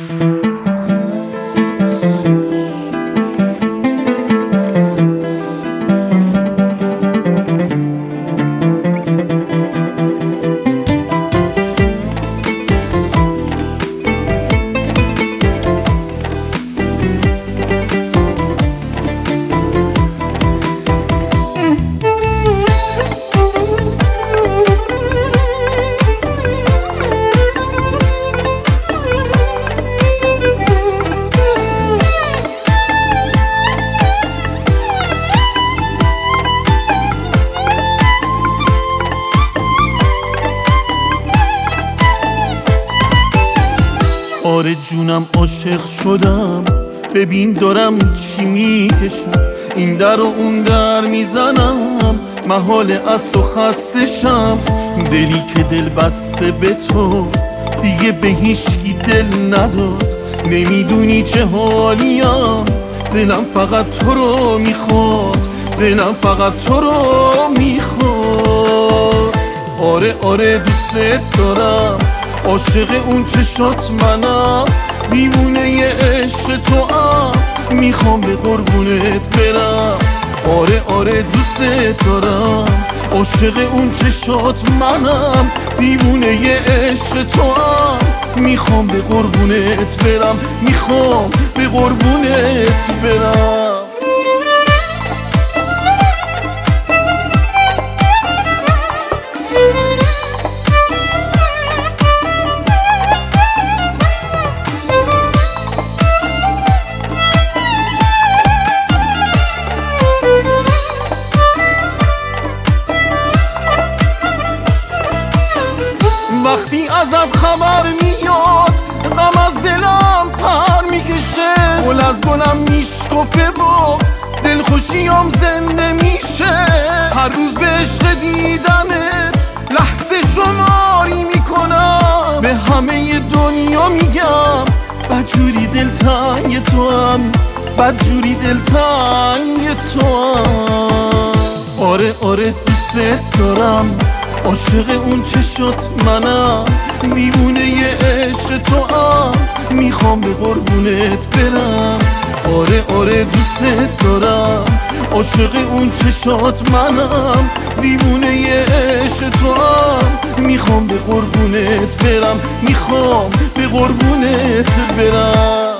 آره جونم عاشق شدم، ببین دارم چی میکشم، این در و اون در میزنم، محال از تو خستشم. دلی که دل بسته به تو دیگه به هیچکی دل نداد، نمیدونی چه حالیم، دلم فقط تو رو میخواد، دلم فقط تو رو میخواد. آره دوست دارم، عاشق اون چشات منم، دیوونه ی عشق تو هم، میخوام به قربونت برم. آره دوست دارم، عاشق اون چشات منم، دیوونه ی عشق تو هم، میخوام به قربونت برم، میخوام به قربونت برم. وقتی ازت خبر میاد غم از دلم پر میکشه، گل از گلم میشکفه و دلخوشیم زنده میشه. هر روز به عشق دیدنت لحظه شماری میکنم، به همه دنیا میگم بدجوری دلتنگ تو هم، بدجوری دلتنگ تو هم. آره دوست دارم، عاشق اون چشات منم، دیوونه ی عشق تو هم، میخوام به قربونت برم. آره دوست دارم، عاشق اون چشات منم، دیوونه ی عشق تو هم، میخوام به قربونت برم، میخوام به قربونت برم.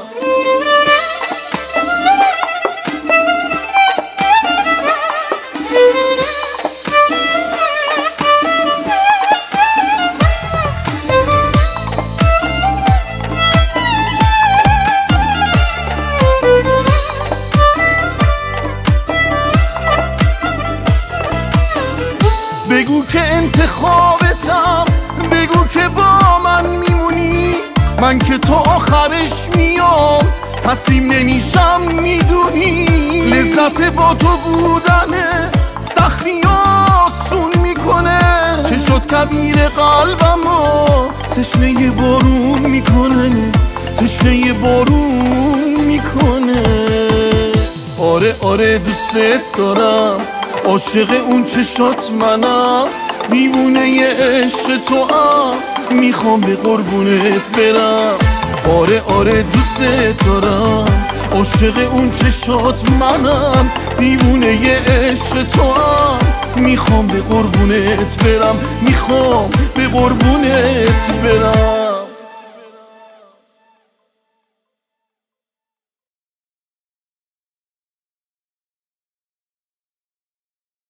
بگو که انتخابتم، بگو که با من میمونی، من که تو آخرش میام، تسلیم نمیشم میدونی. لذت با تو بودنه سختی آسون میکنه، چشات کبیر قلبمو تشنه بارون میکنه، تشنه بارون میکنه. آره دوست دارم، عاشق اون چشات منم، دیوونه ی عشق تو هم، میخوام به قربونت برم. آره دوست دارم، عاشق اون چشات منم، دیوونه ی عشق تو هم، میخوام به قربونت برم، میخوام به قربونت برم.